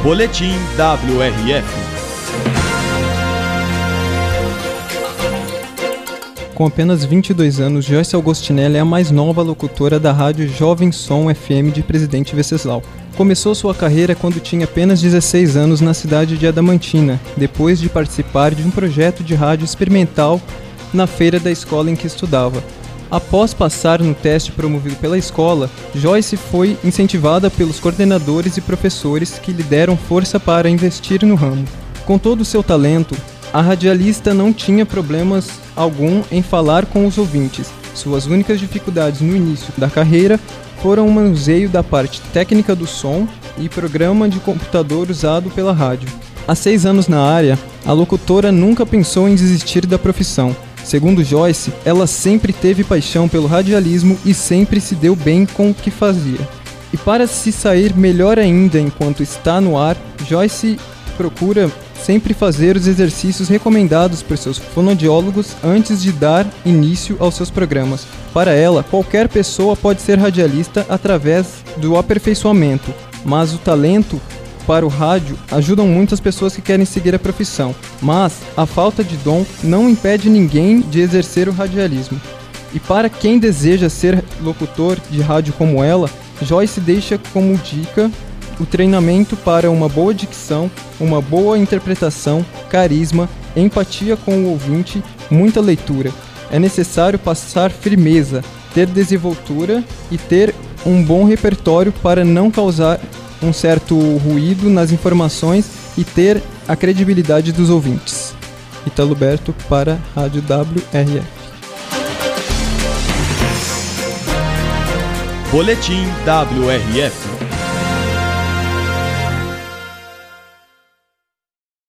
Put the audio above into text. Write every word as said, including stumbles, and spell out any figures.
Boletim W R F. Com apenas vinte e dois anos, Joyce Augostinelli é a mais nova locutora da rádio Jovem Som F M de Presidente Venceslau. Começou sua carreira quando tinha apenas dezesseis anos na cidade de Adamantina, depois de participar de um projeto de rádio experimental na feira da escola em que estudava. Após passar no teste promovido pela escola, Joyce foi incentivada pelos coordenadores e professores que lhe deram força para investir no ramo. Com todo o seu talento, a radialista não tinha problemas algum em falar com os ouvintes. Suas únicas dificuldades no início da carreira foram o manuseio da parte técnica do som e programa de computador usado pela rádio. Há seis anos na área, a locutora nunca pensou em desistir da profissão. Segundo Joyce, ela sempre teve paixão pelo radialismo e sempre se deu bem com o que fazia. E para se sair melhor ainda enquanto está no ar, Joyce procura sempre fazer os exercícios recomendados por seus fonoaudiólogos antes de dar início aos seus programas. Para ela, qualquer pessoa pode ser radialista através do aperfeiçoamento, mas o talento para o rádio ajudam muitas pessoas que querem seguir a profissão, mas a falta de dom não impede ninguém de exercer o radialismo. E para quem deseja ser locutor de rádio como ela, Joyce deixa como dica o treinamento para uma boa dicção, uma boa interpretação, carisma, empatia com o ouvinte, muita leitura. É necessário passar firmeza, ter desenvoltura e ter um bom repertório para não causar um certo ruído nas informações e ter a credibilidade dos ouvintes. Italo Berto para a Rádio W R F. Boletim W R F.